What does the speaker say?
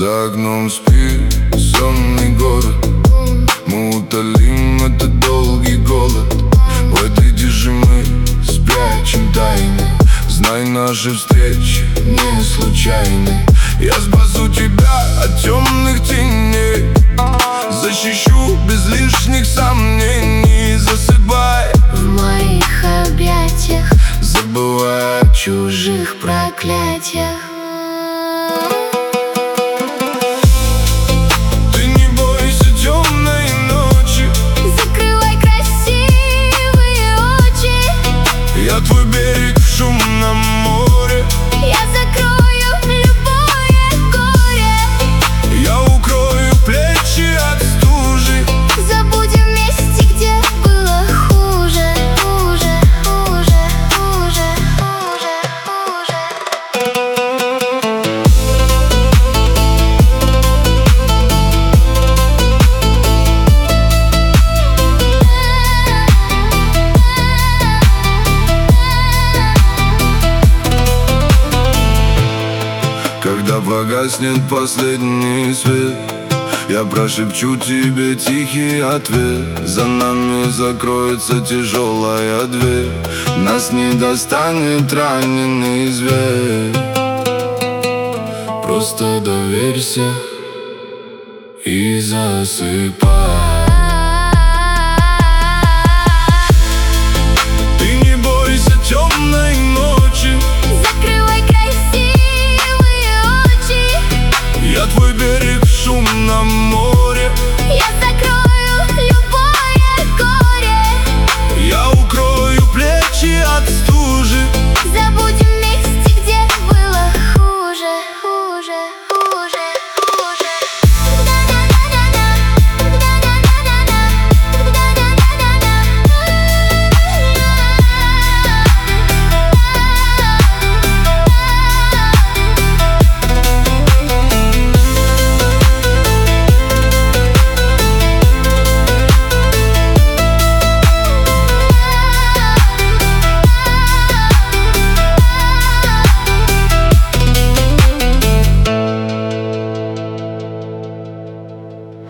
За окном спит сонный город. Мы утолим этот долгий голод. В этой тиши мы спрячем тайны. Знай, наши встречи не случайны. Я спасу тебя от темных теней, защищу без лишних сомнений. Засыпай в моих объятиях, забывай о чужих проклятиях. Ты не бойся темной ночи, закрывай красивые очи. я твой берег в шумном море. Я закрою любое горе. Я укрою плечи от стужи. Забудем месте, где было хуже. Хуже, хуже, хуже, хуже, хуже. Когда погаснет последний свет, я прошепчу тебе тихий ответ. За нами закроется тяжелая дверь, нас не достанет раненый зверь. Просто доверься и засыпай. Ты не бойся темной